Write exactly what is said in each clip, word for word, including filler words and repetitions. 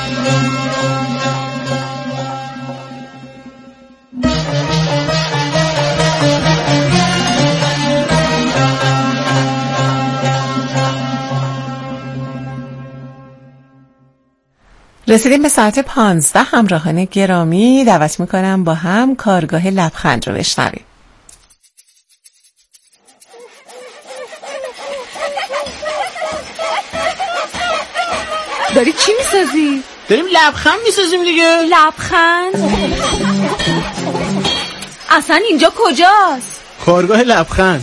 رسیدیم به ساعت پانزده. همراهان گرامی دعوت میکنم با هم کارگاه لبخند رو بشنویم. داری چی میسازی؟ داریم لبخند میسازیم دیگه. لبخند؟ اصلا اینجا کجاست؟ کارگاه لبخند.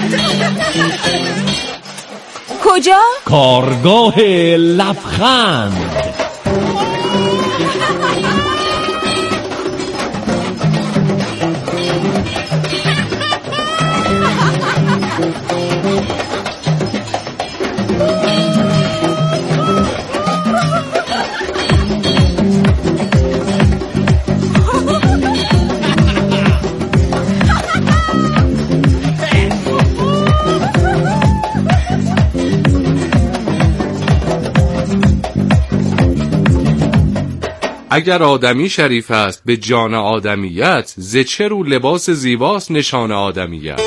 کجا؟ کارگاه لبخند. اگر آدمی شریف است به جان آدمیت، ز چه رو لباس زیباست نشان آدمیت.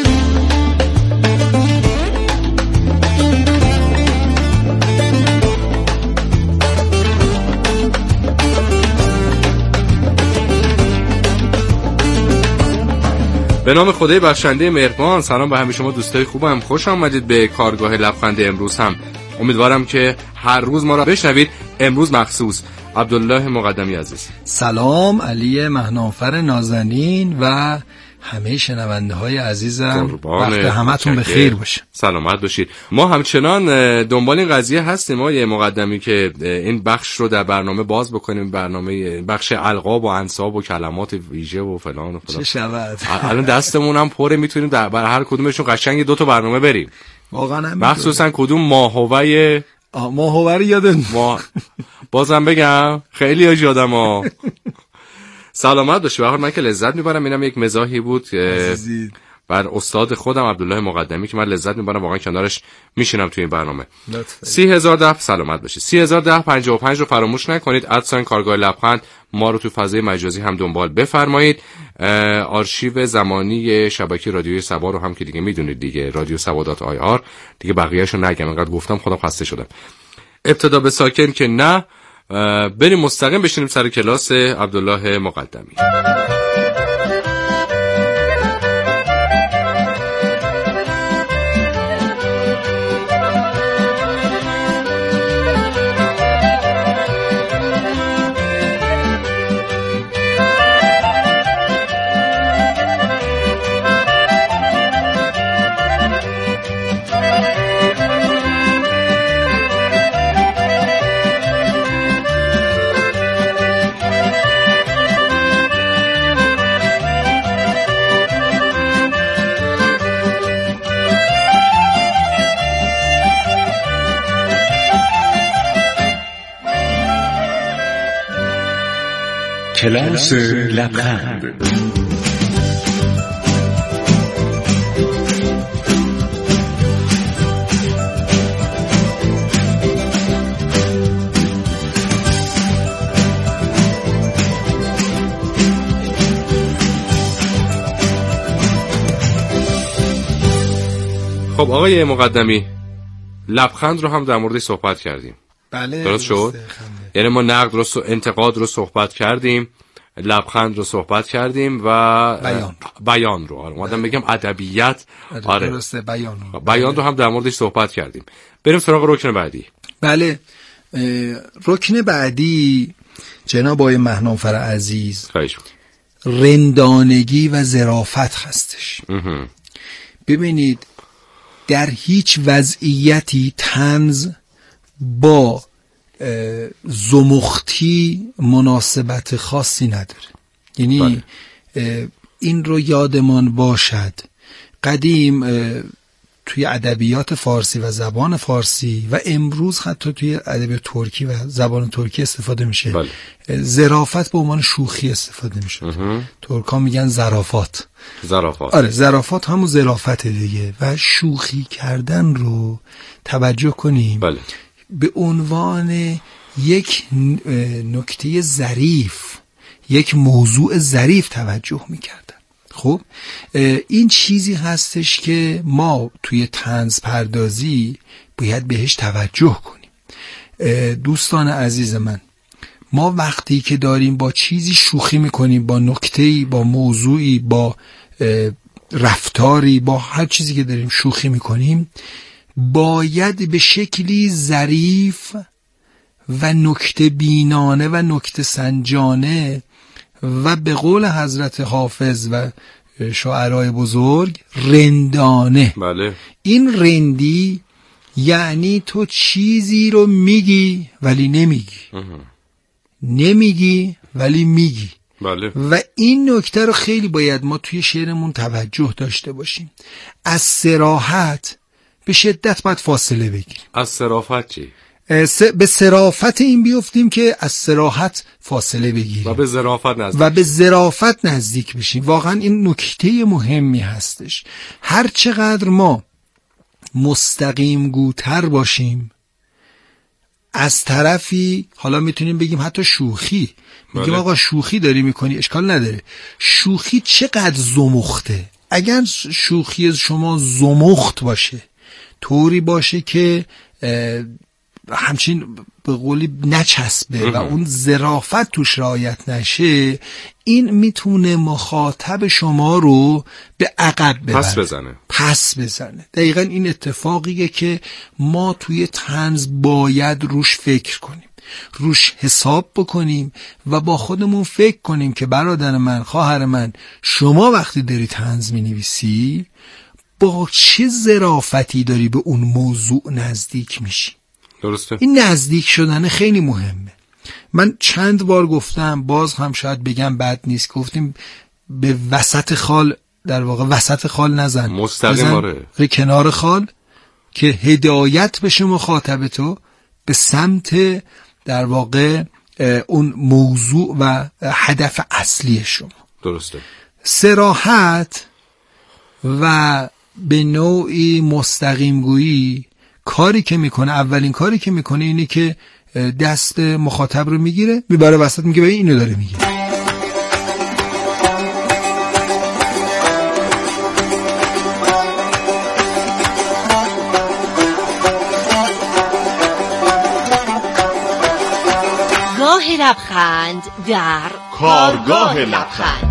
به نام خدای بخشنده مهربان. سلام به همه شما دوستای خوبم، خوش آمدید به کارگاه لبخند. امروز هم امیدوارم که هر روز ما را بشنوید. امروز مخصوص عبدالله مقدمی عزیز. سلام علی مهنافر نازنین و همه شنونده های عزیزم، وقت همتون بخیر باشه، سلامت باشید. ما همچنان دنبال این قضیه هستیم آقای مقدمی که این بخش رو در برنامه باز بکنیم، برنامه بخش القاب و انساب و کلمات ویژه و فلان و فلان. چه شود الان دستمون هم پره، میتونیم در بر هر کدومشون قشنگ دو تا برنامه بریم. واقعا مخصوصا کدوم ماهوی ماهوی یادم ما بازم بگم خیلی از یادم ها. سلامت باشی. به هر حال من که لذت میبرم. اینم یک مزاحی بود بر استاد خودم عبدالله مقدمی که من لذت میبرم واقعا کنارش میشینم توی این برنامه. سی هزار ده سلامت باشی. سی هزار ده پنجاه و پنج رو فراموش نکنید. ادساین کارگاه لبخند ما رو تو فضای مجازی هم دنبال بفرمایید. آرشیو زمانی شبکه رادیوی سبا رو هم که دیگه میدونید دیگه، رادیو سبا دات آی آر دیگه، بقیه‌اشو نگم انقدر گفتم خودم خسته شدم. ابتدا به ساکن که نه، بریم مستقیم بشینیم سر کلاس عبدالله مقدمی. کلاس لبخند. خب آقای مقدمی، لبخند رو هم در موردش صحبت کردیم. بله درست شد؟ یعنی ما نقد رو و انتقاد رو صحبت کردیم، لبخند رو صحبت کردیم و بیان بیان رو اومدم بگم ادبیات. آره درسته، بیان رو بیان رو هم در موردش صحبت کردیم. بریم سراغ رکن بعدی. بله، رکن بعدی جناب آقای مهنافر عزیز رندانگی و ظرافت هستش. ببینید در هیچ وضعیتی طنز با زمختی مناسبت خاصی نداره. یعنی بله. این رو یادمان باشد قدیم توی ادبیات فارسی و زبان فارسی و امروز حتی توی ادبیات ترکی و زبان ترکی استفاده میشه. بله. ظرافت به عنوان شوخی استفاده میشه. ترکا میگن ظرافات. ظرافات. آره، ظرافات همون ظرافت دیگه. و شوخی کردن رو توجه کنیم. بله. به عنوان یک نکته ظریف، یک موضوع ظریف توجه میکردن. خب این چیزی هستش که ما توی طنز پردازی باید بهش توجه کنیم. دوستان عزیز من، ما وقتی که داریم با چیزی شوخی میکنیم، با نکته‌ای، با موضوعی، با رفتاری، با هر چیزی که داریم شوخی میکنیم، باید به شکلی ظریف و نکته بینانه و نکته سنجانه و به قول حضرت حافظ و شاعرای بزرگ رندانه. بله. این رندی یعنی تو چیزی رو میگی ولی نمیگی، نمیگی ولی میگی. بله. و این نکته رو خیلی باید ما توی شعرمون توجه داشته باشیم. از صراحت به شدت باید فاصله بگیریم. از صرافت چی؟ به صرافت این بیفتیم که از صراحت فاصله بگیریم و به ظرافت نزدیک و به ظرافت نزدیک بشیم. واقعا این نکته مهمی هستش. هر چقدر ما مستقیم گوتر باشیم، از طرفی حالا میتونیم بگیم حتی شوخی، میگیم آقا شوخی داری میکنی، اشکال نداره. شوخی چقدر زمخته. اگر شوخی شما زمخت باشه، طوری باشه که همچین به قولی نچسبه و اون ظرافت توش رعایت نشه، این میتونه مخاطب شما رو به عقب ببره، پس بزنه پس بزنه. دقیقاً این اتفاقیه که ما توی طنز باید روش فکر کنیم، روش حساب بکنیم و با خودمون فکر کنیم که برادر من، خواهر من، شما وقتی داری طنز می‌نویسی با چه ظرافتی داری به اون موضوع نزدیک میشی. درسته. این نزدیک شدن خیلی مهمه. من چند بار گفتم، باز هم شاید بگم بد نیست، گفتیم به وسط خال، در واقع وسط خال نزن، مستقیم آره، کنار خال، که هدایت بشه مخاطب تو به سمت در واقع اون موضوع و هدف اصلی شما. درسته. صراحت و به نوعی مستقیم گویی کاری که میکنه، اولین کاری که میکنه اینه که دست مخاطب رو میگیره، میبره وسط، میگه ببین اینو داره میگه. گاه لبخند در کارگاه لبخند.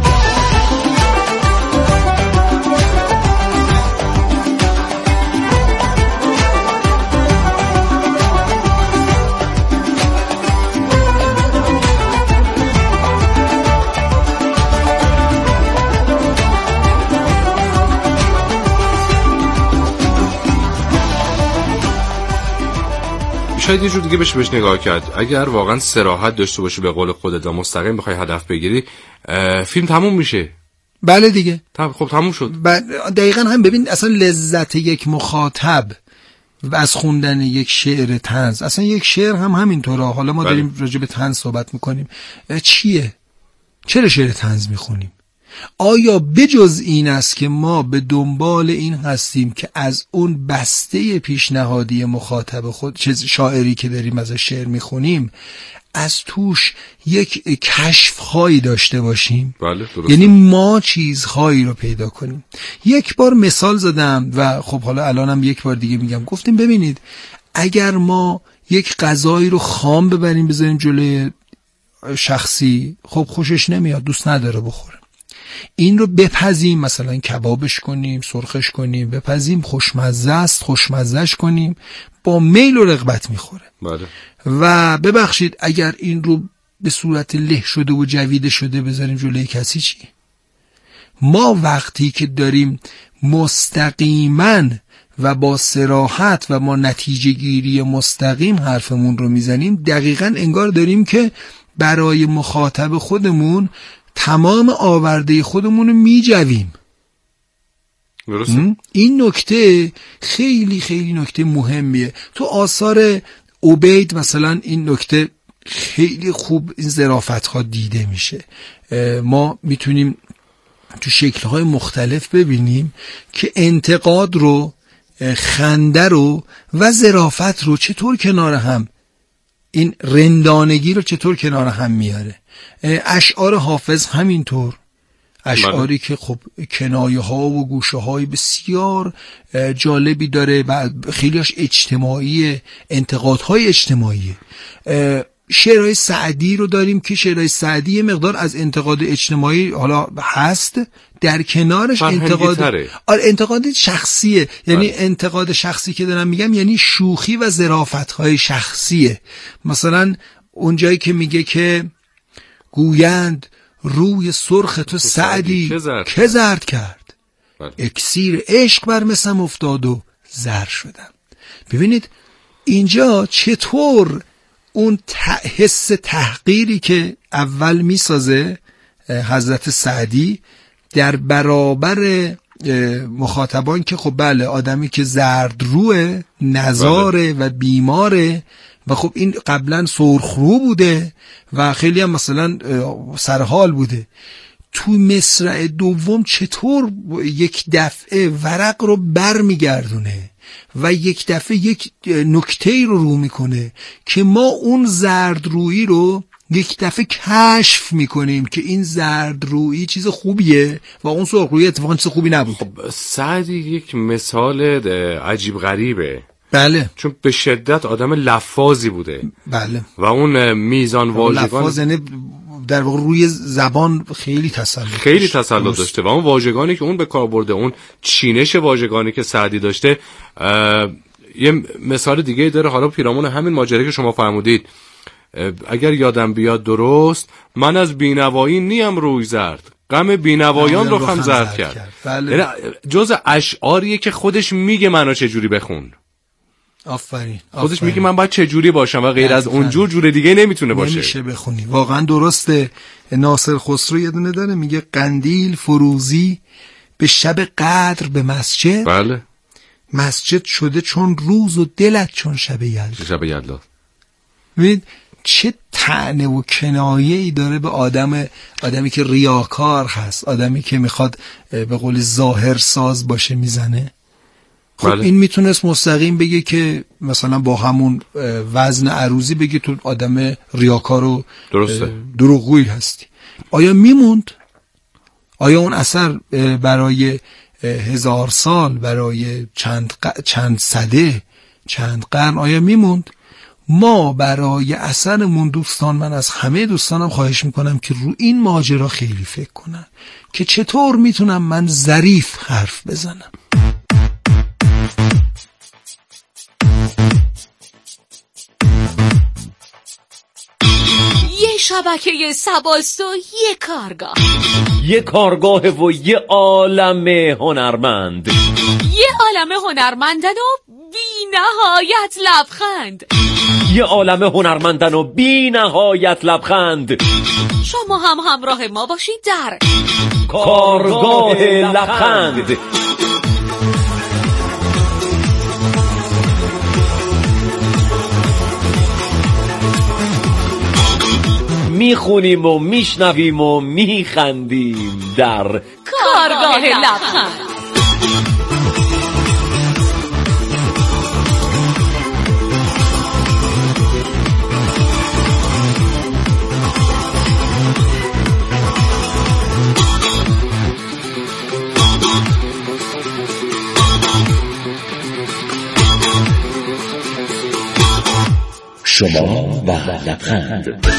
شاید یه جور دیگه بشه بهش نگاه کرد. اگر واقعا صراحت داشته باشی، به قول خودت و مستقیم بخوای هدف بگیری، فیلم تموم میشه. بله دیگه. خب تموم شد. دقیقاً هم ببین، اصلا لذت یک مخاطب از خوندن یک شعر طنز، اصلا یک شعر هم همینطوره. حالا ما بله. داریم راجع به طنز صحبت میکنیم. چیه؟ چرا شعر طنز میخونیم؟ آیا بجز این است که ما به دنبال این هستیم که از اون بسته پیشنهادی مخاطب خود، چه شاعری که داریم ازش شعر میخونیم، از توش یک کشف‌هایی داشته باشیم؟ بله درست. یعنی ما چیزهایی رو پیدا کنیم. یک بار مثال زدم و خب حالا الانم یک بار دیگه میگم. گفتیم ببینید، اگر ما یک غذایی رو خام ببریم بذاریم جلوی شخصی، خب خوشش نمیاد، دوست نداره بخوره. این رو بپزیم، مثلا کبابش کنیم، سرخش کنیم، بپزیم، خوشمزه است، خوشمزهش کنیم، با میل و رغبت میخوره. بله. و ببخشید اگر این رو به صورت له شده و جویده شده بذاریم جلوی کسی، چی؟ ما وقتی که داریم مستقیما و با صراحت و ما نتیجه گیری مستقیم حرفمون رو میزنیم، دقیقاً انگار داریم که برای مخاطب خودمون تمام آورده خودمون رو میجویم. این نکته خیلی خیلی نکته مهمیه. تو آثار عبید مثلا این نکته خیلی خوب، این ظرافت‌ها دیده میشه. ما میتونیم تو شکل‌های مختلف ببینیم که انتقاد رو، خنده رو و ظرافت رو چطور کنار هم این رندانگی رو چطور کنار هم میاره. اشعار حافظ همینطور، اشعاری که خب کنایه ها و گوشه های بسیار جالبی داره و خیلیش اجتماعی، انتقادهای اجتماعی. شعرهای سعدی رو داریم که شعرهای سعدی یه مقدار از انتقاد اجتماعی حالا هست، در کنارش انتقاد آره انتقاد شخصیه، یعنی بله. انتقاد شخصی که دارم میگم یعنی شوخی و ظرافت‌های شخصیه. مثلا اون جایی که میگه که گویند روی سرخ تو سعدی که زرد کرد، بله. اکسیر عشق بر مسم افتاد و زر شدم. ببینید اینجا چطور اون حس تحقیری که اول میسازه حضرت سعدی در برابر مخاطبان که خب بله آدمی که زرد روه، نزاره و بیماره و خب این قبلا سرخرو بوده و خیلی هم مثلا سرحال بوده، تو مصرع دوم چطور یک دفعه ورق رو بر میگردونه و یک دفعه یک نکته رو رو میکنه که ما اون زرد رویی رو یک دفعه کشف میکنیم که این زرد رویی چیز خوبیه و اون سرخ رویی اتفاقا چیز خوبی نبود. خب سعدی یک مثال عجیب غریبه، بله، چون به شدت آدم لفاظی بوده، بله، و اون میزان واژگان لفاظ یعنی در واقع روی زبان خیلی تسلط خیلی تسلط داشته و اون واژگانی که اون به کار برده، اون چینش واژگانی که سعدی داشته. یه مثال دیگه داره، حالا پیرامون همین ماجرا که شما فرمودید، اگر یادم بیاد درست، من از بینوایی نیم روی زرد، غم بینوایان رو هم زرد کرد, کرد. بله. یعنی جز اشعاریه که خودش میگه منو چجوری بخون. آفرین. خودش آفرین. میگه من باید چجوری باشم و غیر از اون جور جور دیگه نمیتونه باشه، نمیشه بخونی. واقعا درسته. ناصر خسرو یه دونه داره میگه قندیل فروزی به شب قدر به مسجد، بله، مسجد شده چون روز و دلت چون شب یلدا. شب یلدا. ببین چه طعنه و کنایه‌ای داره به آدم، آدمی که ریاکار هست، آدمی که میخواد به قول ظاهر ساز باشه میزنه. خب بله. این میتونست مستقیم بگه که مثلا با همون وزن عروضی بگه تو آدم ریاکار و دروغگویی هستی. آیا میموند؟ آیا اون اثر برای هزار سال، برای چند ق... چند صده، چند قرن آیا میموند؟ ما برای اثرمون دوستان، من از همه دوستانم خواهش میکنم که رو این ماجرا خیلی فکر کنن که چطور میتونم من ظریف حرف بزنم. یه شبکه سباست و یه کارگاه، یه کارگاه و یه عالم هنرمند، یه عالم هنرمندن و بی نهایت لبخند، یه عالم هنرمندن و بی نهایت لبخند. شما هم همراه ما باشید در کارگاه لبخند. میخونیم و میشنویم و میخندیم در کارگاه لبخند. شما و لبخند.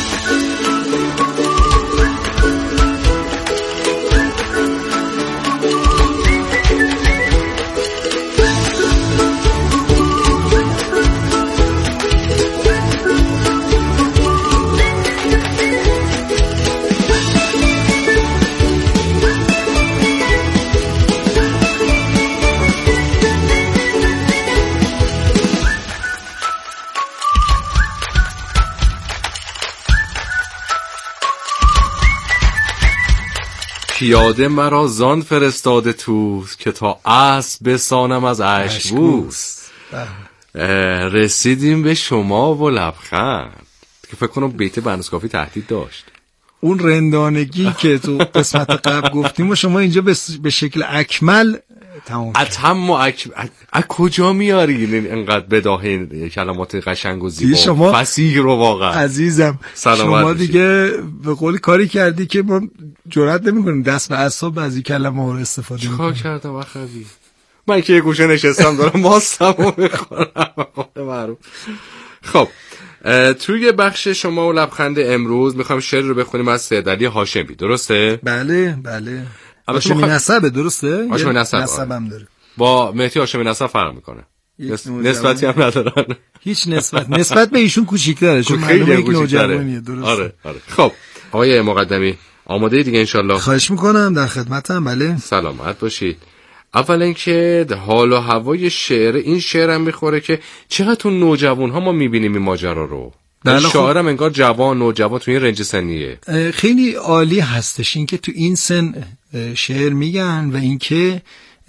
پیاده مرا زان فرستاده تو که تا اسب بسانم از اشکبوس. رسیدیم به شما و لبخند که فکر کنم بیت بنوسکافی تهدید داشت. اون رندانگی که تو قسمت قبل گفتیم و شما اینجا به شکل اکمل تمام اتم و اک... از کجا میاری اینقدر بداهه کلمات قشنگ و زیبا شما فصیح رو واقعا عزیزم شما دیگه به قول کاری کردی که ما جرئت نمی‌کنیم دست به اعصاب بعضی کلمه رو استفاده کنیم. چیکار کردم اخوی؟ من که یه گوشه نشستم دارم ماستمو میخورم. خب توی بخش شما و لبخند امروز میخوام شعر رو بخونیم از سید علی هاشمی، درسته؟ بله بله. هاشمی نسبه، درسته؟ هاشمی نسب نسبم داره. با مهدی هاشمی نسب فرق میکنه. نسبتی هم ندارن. هیچ نسبت نسبت به ایشون کوچیک‌تره، چون معلومه که نوجوانیه، درسته؟ آره آره. خب آقای مقدمی آماده دیگه انشالله؟ خواهش میکنم، در خدمتم. بله سلامت باشید. اولا اینکه حال و هوای شعر این شعرم میخوره که چقدر تو نوجوان ها ما میبینیم این ماجرا رو. شاعرم انگار جوان نوجوان تو این رنج سنیه. خیلی عالی هستش این که تو این سن شعر میگن و اینکه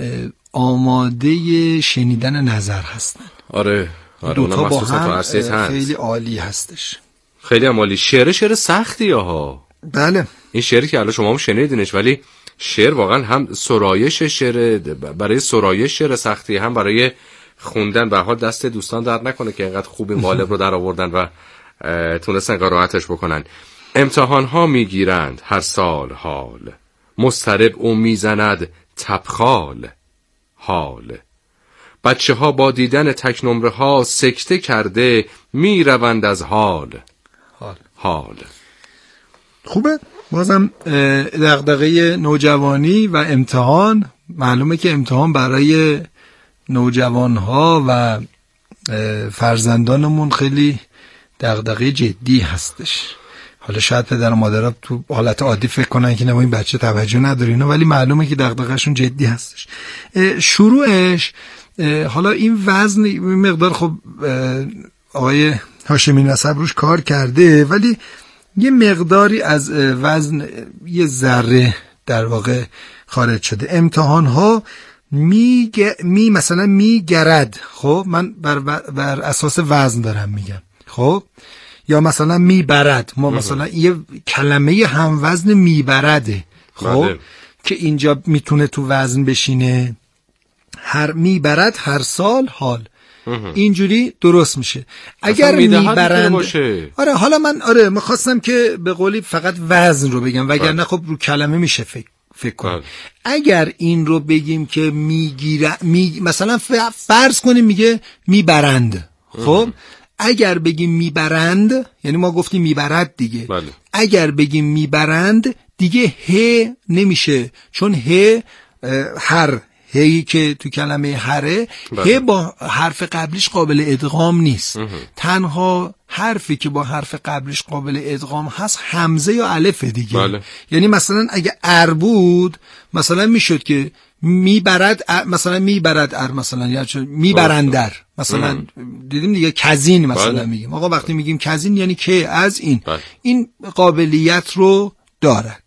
آماده شنیدن نظر هستن. آره آره. دوتا با هم خیلی عالی هستش. خیلی هم عالی. شعر شعر سختیه ها. بله. این شعری که الان شما هم شنیدینش، ولی شعر واقعا هم سرایش شعر، برای سرایش شعر سختی، هم برای خوندن. به حال دست دوستان درد نکنه که اینقدر خوب این مطلب رو در آوردن و تونستن قرائتش بکنن. امتحان ها میگیرند هر سال حال، مضطرب او میزند تبخال حال. بچه ها با دیدن تک نمره ها سکته کرده میروند از حال حال, حال. خوبه. بازم دغدغه نوجوانی و امتحان، معلومه که امتحان برای نوجوانها و فرزندانمون خیلی دغدغه جدی هستش. حالا شاید پدر و مادرها تو حالت عادی فکر کنن که نه این بچه توجه نداره اینا، ولی معلومه که دغدغه‌شون جدی هستش. شروعش حالا این وزن این مقدار خب آقای هاشمی نسب روش کار کرده، ولی یه مقداری از وزن یه ذره در واقع خارج شده. امتحان ها می, می مثلا میگرد، خب من بر, بر اساس وزن دارم میگم، خب یا مثلا میبرد، ما مثلا یه کلمه هم وزن میبرده، خب بله. که اینجا میتونه تو وزن بشینه. هر میبرد هر سال حال اینجوری درست میشه. اگر میبرند آره حالا من آره میخواستم که به قولی فقط وزن رو بگم، وگرنه خب رو کلمه میشه فکر فکر کنم. اگر این رو بگیم که میگیره می... مثلا فرض کنیم میگه میبرند، خب اگر بگیم میبرند یعنی ما گفتیم میبرد دیگه. بله. اگر بگیم میبرند دیگه ه نمیشه، چون ه هر هی که تو کلمه هره، هی با حرف قبلیش قابل ادغام نیست. اه. تنها حرفی که با حرف قبلیش قابل ادغام هست همزه یا الف دیگه. بله. یعنی مثلا اگه ار بود مثلا میشد که میبرد ار، مثلا میبرد ار، مثلا یا میبرندر مثلا. اه. دیدیم دیگه کزین مثلا. بله. میگیم آقا وقتی میگیم کزین یعنی که از این. بله. این قابلیت رو دارد.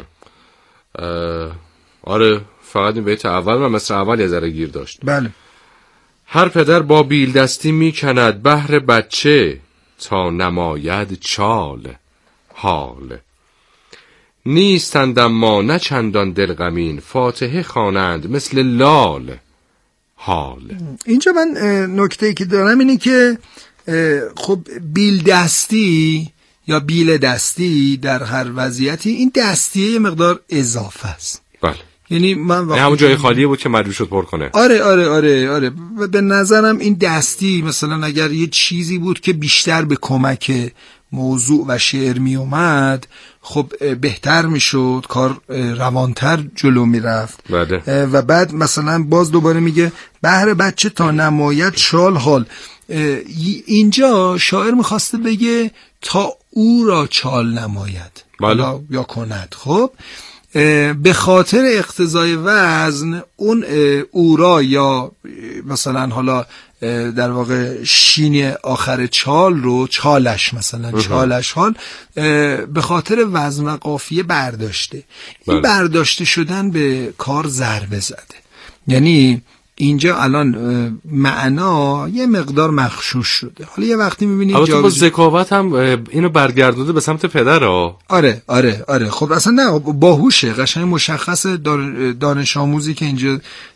آره فقط این بیت اول من مثل اول یه ذره گیر داشت. بله. هر پدر با بیل دستی می کند بهر بچه تا نماید چال حال. نیستند اما نه چندان دلغمین فاتحه خوانند مثل لال حال. اینجا من نکته‌ای که دارم اینه که خب بیل دستی یا بیل دستی در هر وضعیتی این دستیه یه مقدار اضافه است. بله. یعنی من نه همون جای خالیه بود که مجبور شد پر کنه. آره آره آره آره به نظرم این دستی مثلا اگر یه چیزی بود که بیشتر به کمک موضوع و شعر می اومد خب بهتر می شد، کار روانتر جلو می رفت. بله. و بعد مثلا باز دوباره میگه بهر بچه تا نماید شال حال. اینجا شاعر میخواسته بگه تا او را چال نماید. بله. یا کند. خب به خاطر اقتضای وزن اون اورا یا مثلا حالا در واقع شین آخر چال رو چالش مثلا چالش حال به خاطر وزن و قافیه برداشته. این برداشته شدن به کار ضربه زده. یعنی اینجا الان معنا یه مقدار مغشوش شده. حالا یه وقتی می‌بینید البته با ذکاوت هم اینو برگردونده به سمت پدر ها. آره آره آره خب اصلا نه باهوشه، قشنگ مشخصه دانش آموزی که اینجا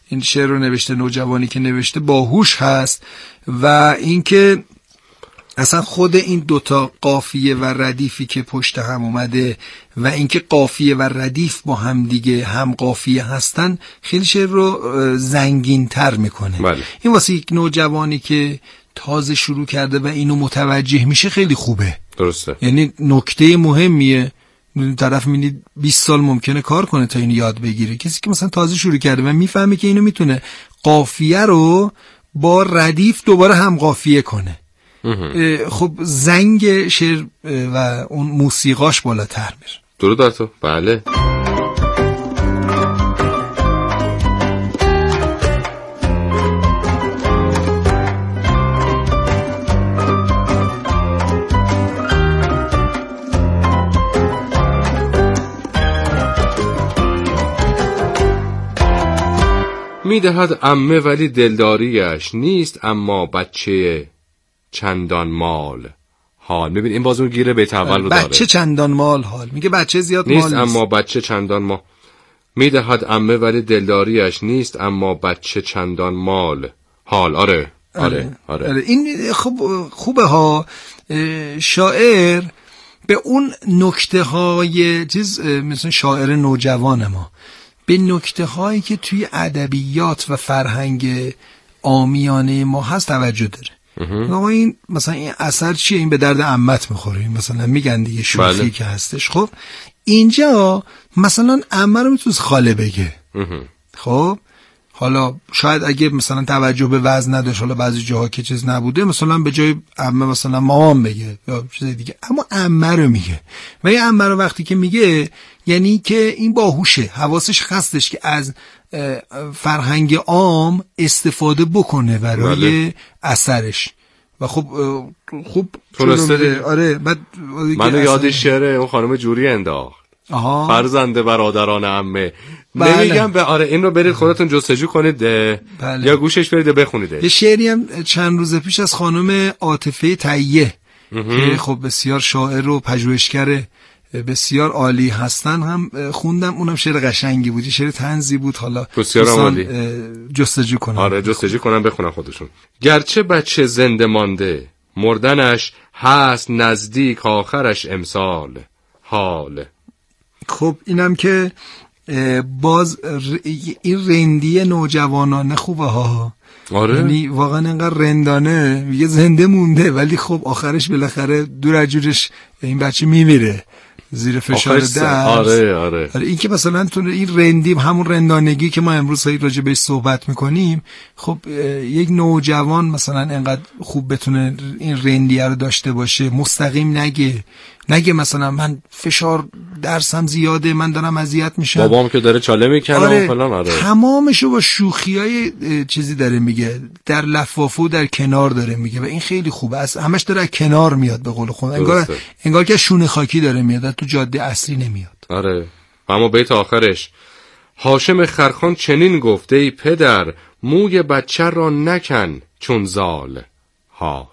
این شعر رو نوشته، نوجوانی که نوشته باهوش هست و اینکه اصلا خود این دوتا قافیه و ردیفی که پشت هم اومده و اینکه قافیه و ردیف با هم دیگه هم قافیه هستن خیلی شعر رو زنگین تر میکنه. بله. این واسه یک نوجوانی که تازه شروع کرده و اینو متوجه میشه خیلی خوبه. درسته. یعنی نکته مهمیه. طرف می‌بینید بیست سال ممکنه کار کنه تا اینو یاد بگیره. کسی که مثلا تازه شروع کرده و میفهمه که اینو میتونه قافیه رو با ردیف دوباره هم قافیه کنه، خب زنگ شعر و اون موسیقاش بالاتر میره. درود بر تو. بله. میدهد عمه ولی دلداریش نیست، اما بچه چندان مال حال. میبین این باز اون گیره بیت اول رو داره. بچه چندان مال حال میگه بچه زیاد نیست مال نیست اما بچه چندان مال. میدهد عمه ولی دلداریش نیست، اما بچه چندان مال حال. آره آره آره, آره. این خوب خوبه ها. شاعر به اون نکته های چیز مثلا شاعر نوجوان ما به نکته هایی که توی ادبیات و فرهنگ عامیانه ما هست توجه داره. آقا این مثلا این اثر چیه؟ این به درد عمت میخوره، مثلا میگن دیگه شوخی بله. که هستش. خب اینجا مثلا عمه رو میتونست خاله بگه. خب حالا شاید اگه مثلا توجه به وزن نداشت، حالا بعضی جاها که چیز نبوده مثلا به جای عمه مثلا مامان بگه یا چیز دیگه، اما عمه رو میگه. و این عمه رو وقتی که میگه یعنی که این باهوشه، حواسش هستش که از فرهنگ عام استفاده بکنه برای بله. اثرش. و خب خوب تونسته. آره بعد منو یاد شعر اون خانم جوری انداخت. آها. فرزند برادران عمه. بله. نمیگم به آره این رو برید خودتون جستجو کنید بله. یا گوشش برید بخونید. یه شعری هم چند روز پیش از خانم عاطفه طیه که خب بسیار شاعر و پژوهشگر بسیار عالی هستن هم خوندم. اونم شعر قشنگی بود، شعر طنزی بود. حالا بسیار عالی. جستجو کنم. آره جستجو کنم بخونم خودشون. گرچه بچه زنده مانده، مردنش هست نزدیک، آخرش امسال حال. خب اینم که باز این رندی نوجوانانه خوبه ها. آره. یعنی واقعا اینقدر رندانه میگه زنده مونده ولی خب آخرش بالاخره دور از جورش این بچه میمیره زیر فشار درس. آره آره. آره این که مثلا تو این رندی همون رندانگی که ما امروز راجع بهش صحبت میکنیم، خب یک نوجوان مثلا اینقدر خوب بتونه این رندیه رو داشته باشه، مستقیم نگه نگه مثلا من فشار درسم زیاده، من دارم اذیت میشم، بابام که داره چاله میکنه آره و فلان. آره تمامشو با شوخیای چیزی داره میگه، در لفافه و در کنار داره میگه و این خیلی خوبه. از همش داره کنار میاد به قول خود، انگار انگار که شونه خاکی داره میاد، تو جاده اصلی نمیاد. آره اما بیت آخرش هاشم خرخان چنین گفته ای پدر، موی بچه را نکن چون زال حال.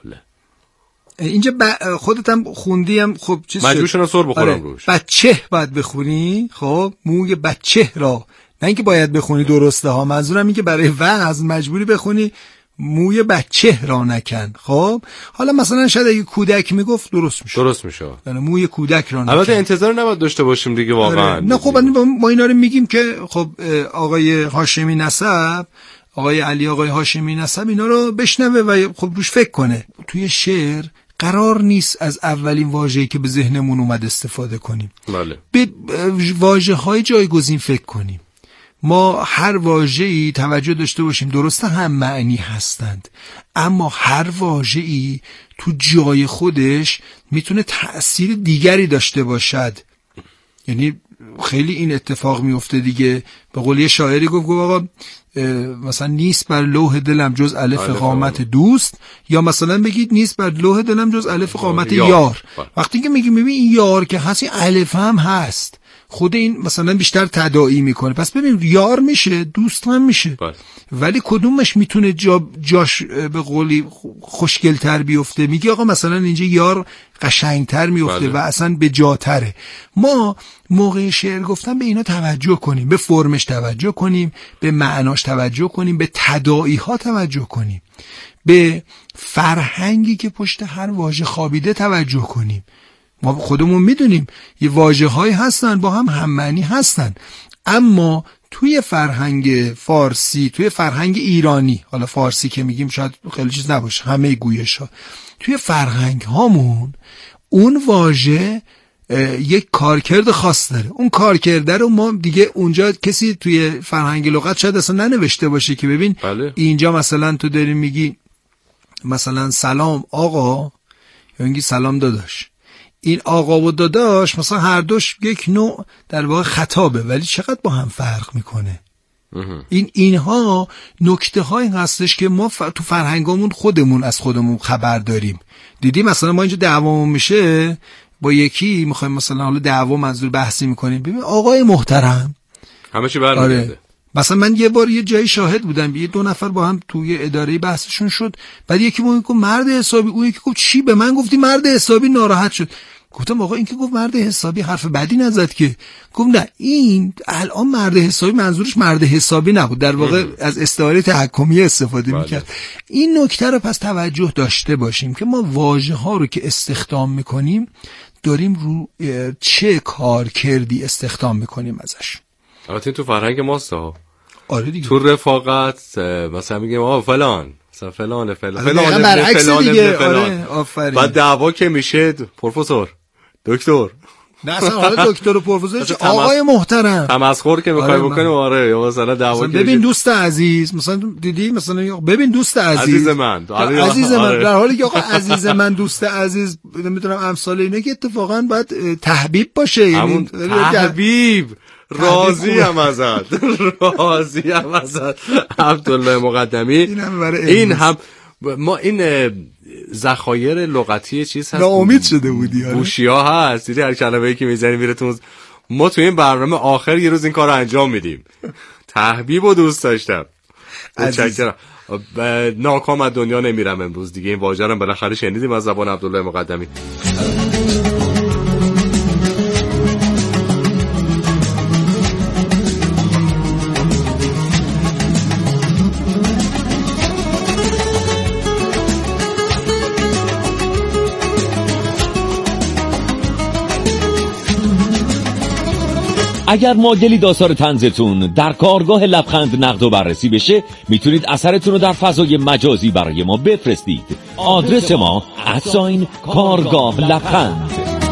اینجا ب... خودت هم خوندی هم خب چیز مجبور شدم سر بخورم آره. روش بچه باید بخونی، خب موی بچه را، نه اینکه باید بخونی درسته ها، منظورم این که برای وزن مجبوری بخونی موی بچه را نکن. خب حالا مثلا شاید اگه کودک میگفت درست میشه، درست میشه یعنی موی کودک را نکن. البته انتظار نباید داشته باشیم دیگه واقعا. آره. نه خب ما اینا رو میگیم که خب آقای هاشمی نسب، آقای علی آقای هاشمی نسب اینا رو بشنوه و خب روش فکر کنه. توی شعر قرار نیست از اولین واژه‌ای که به ذهنمون اومد استفاده کنیم. بله. به واژه‌های جایگزین فکر کنیم. ما هر واژه‌ای توجه داشته باشیم، درسته هم معنی هستند، اما هر واژه‌ای تو جای خودش میتونه تأثیر دیگری داشته باشد. یعنی خیلی این اتفاق میفته دیگه. به قول یه شاعری گفت آقا مثلا نیست بر لوح دلم جز الف قامت دوست، یا مثلا بگید نیست بر لوح دلم جز الف قامت یار, یار. وقتی که میگیم ببین این یار که هست این الف هم هست، خود این مثلا بیشتر تداعی میکنه. پس ببین یار میشه، دوست هم میشه باید. ولی کدومش میتونه جا جاش به قولی خوشگل‌تر بیفته؟ میگه آقا مثلا اینجا یار قشنگتر میفته بله. و اصلا به جاتره. ما موقع شعر گفتن به اینا توجه کنیم، به فرمش توجه کنیم، به معناش توجه کنیم، به تداعی ها توجه کنیم، به فرهنگی که پشت هر واژه خوابیده توجه کنیم. ما خودمون میدونیم یه واژه هایی هستن با هم هم معنی هستن، اما توی فرهنگ فارسی، توی فرهنگ ایرانی، حالا فارسی که میگیم شاید خیلی چیز نباشه، همه گویش ها، توی فرهنگ هامون اون واژه یک کارکرد خاص داره. اون کارکرد رو ما دیگه اونجا کسی توی فرهنگ لغت شاید اصلا ننوشته باشه که ببین بله. اینجا مثلا تو داری میگی مثلا سلام آقا یا میگی سلام داداش، این آقا و داداش مثلا هر دوش یک نوع در واقع خطابه ولی چقدر با هم فرق میکنه. این اینها نکته هایی هستش که ما ف... تو فرهنگامون خودمون از خودمون خبر داریم. دیدی مثلا ما اینجا دعوامون میشه با یکی میخوایم مثلا حالا دعوا منظور بحثی میکنیم، ببین آقای محترم همه چی برمیگرده. آره. مثلا من یه بار یه جایی شاهد بودم، یه دو نفر با هم توی اداره بحثشون شد، بعد یکی ما گفت مرد حسابی، اون یکی گفت چی به من گفتی مرد حسابی، ناراحت شد. گفتم آقا این که گفت مرد حسابی حرف بدی نزد که. گفت نه این الان مرد حسابی منظورش مرد حسابی نبود، در واقع از استعاره تحکمی استفاده بله. میکرد. این نکته رو پس توجه داشته باشیم که ما واژه ها رو که استخدام میکنیم داریم رو چه کار کردی استخدام میکنیم ازش. البته تو فرهنگ ماست ها. آره دیگه. تو رفاقت مثلا میگیم آ فلان مثلا فلان فلان فلان برعکس دیگه. آره آفرین. بعد دعوا که میشه پروفسور دکتر نه اصلا حالا دکتر و پروفسور چه آقای محترم تمسخر که میخوای آره بکنیم. آره یا مثلا دعوا که ببین دوست عزیز مثلا دیدی مثلا ببین دوست عزیز عزیز من عزیز من در حالی که آقا عزیز من دوست عزیز نمیدونم امثال اینه که اتفاقا باید تحبیب باشه، یعنی تحبیب راضی هم ازت راضی هم ازت عبدالله مقدمی. این هم ما این ذخایر لغتی چیز هست ناامید شده بودی بوشیا هست، دیدی هر کلمه‌ای که میزنی میره تو. ما تو این برنامه آخر یه روز این کارو انجام میدیم. تحبیب و دوست داشتم متشکرم. ناکام از دنیا نمیرم امروز دیگه. این واژه رو بالاخره شنیدیم از زبان عبدالله مقدمی. اگر معادلید آثار طنزتون در کارگاه لبخند نقد و بررسی بشه، میتونید اثرتون رو در فضای مجازی برای ما بفرستید. آدرس ما ادساین کارگاه لبخند.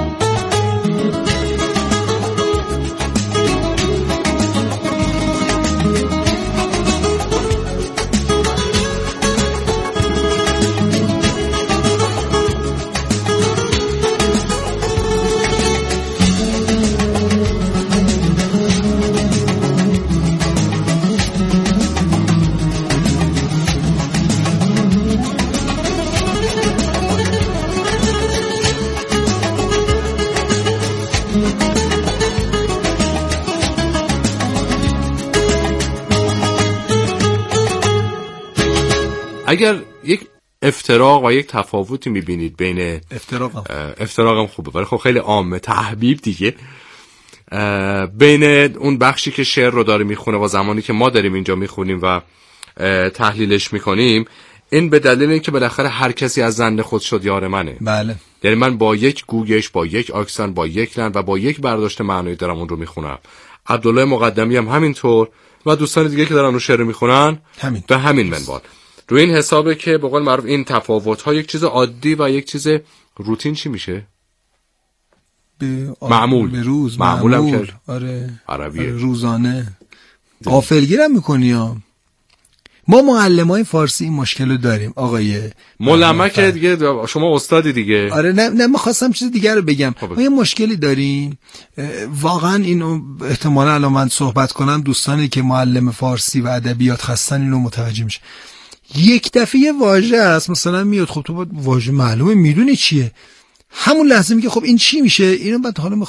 اگر یک افتراق و یک تفاوتی میبینید بین افتراقم افتراقم خوبه ولی خب خیلی عامه تحبیب دیگه، بین اون بخشی که شعر رو داره میخونه و زمانی که ما داریم اینجا میخونیم و تحلیلش میکنیم، این به دلیل اینکه بالاخره هر کسی از زن خود شد یار منه. بله. یعنی من با یک گوگش، با یک آکسن، با یک لند و با یک برداشت معنایی دارم اون رو میخونم. عبدالله مقدمی هم همینطور و دوستان دیگه که دارن رو شعر میخونن همین. به همین منوال. روی این حسابه که به قول معروف این تفاوت‌ها یک چیز عادی و یک چیز روتین چی میشه؟ به معمول. به روز معمول هم معمول. که آره. عربیه. آره روزانه. غافلگیرم میکنی ها. ما معلمای فارسی این مشکل رو داریم آقای ملمک دیگه، شما استادی دیگه. آره نه نه می‌خواستم چیز دیگه رو بگم. ما یه مشکلی داریم واقعا، اینو احتمالاً الان من صحبت کنم دوستانی که معلم فارسی و ادبیات هستن اینو متوجه میشه. یک دفعه یه واژه است مثلا میاد، خب تو باید واژه معلومه میدونی چیه، همون لحظه میگه خب این چی میشه، اینو بعد حالا میخواید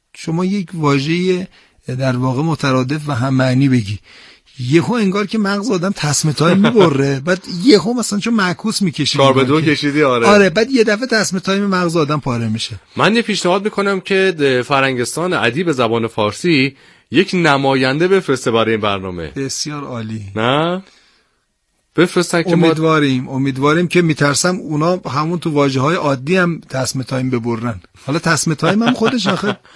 شما یک واژه در واقع مترادف و هم معنی بگی، یهو انگار که مغز آدم تسمه تایم میبره، بعد یهو مثلا چون معکوس میکشی چهار به دو کشیدی. آره آره بعد یه دفعه تسمه تایم مغز آدم پاره میشه. من یه پیشنهاد میکنم که فرنگستان ادیب زبان فارسی یک نماینده بفرسته برای این برنامه. بسیار عالی. نه بفرستن که امیدواریم ما... امیدواریم که میترسم اونا همون تو واژه‌های عادی هم تسمه تایم ببرن. حالا تسمه تایم هم خودش آخه